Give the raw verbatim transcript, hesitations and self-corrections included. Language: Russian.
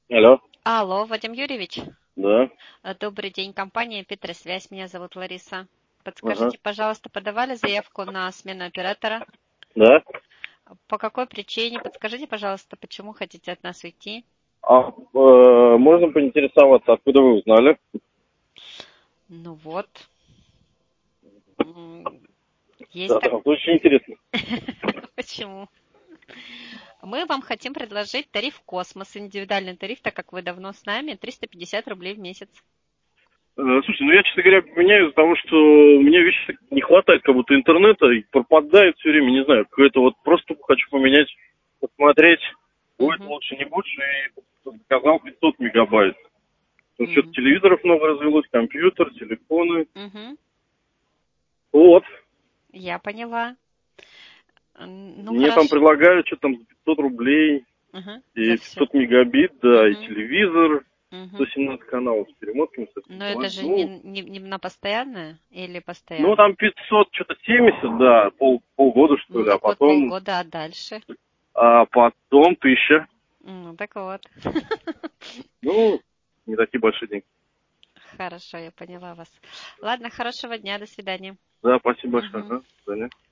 Алло, Алло, Вадим Юрьевич. да, Э, Добрый день, компания Петросвязь. Меня зовут Лариса. ага, Подскажите, пожалуйста, подавали заявку на смену оператора? да. По какой причине? Подскажите, пожалуйста, почему хотите от нас уйти? А э, можно поинтересоваться, откуда вы узнали? Ну вот, м, есть Да, да, так. очень интересно. Почему? Мы вам хотим предложить тариф «Космос», индивидуальный тариф, так как вы давно с нами, триста пятьдесят рублей в месяц. Э, слушай, ну я, честно говоря, меняю из-за того, что мне вещи не хватает, как будто интернета, и пропадает все время, не знаю, какое-то вот просто хочу поменять, посмотреть, будет Мгм, лучше, не лучше, и заказал пятьсот мегабайт. Ну, что-то м, телевизоров много развелось, компьютер, телефоны. мгм. Вот. Я поняла. М, Ну, Мне там хорошо. предлагают что-то там за пятьсот рублей, Мгм, за и все. пятьсот мегабит, да, и Мгм, телевизор, сто мгм. семнадцать каналов с перемотками, со всем Но это делами. же не, Ну, не, не на постоянное или ну, постоянно? там пятьсот, что-то семьдесят, да, пол, полгода, что ли, Ну, а год, потом, полгода, а дальше? а потом тысяча. Ну, так вот. Ну, не такие большие деньги. Хорошо, я поняла вас. Ладно, хорошего дня, до свидания. Да, спасибо большое. Мгм. Ага, до свидания.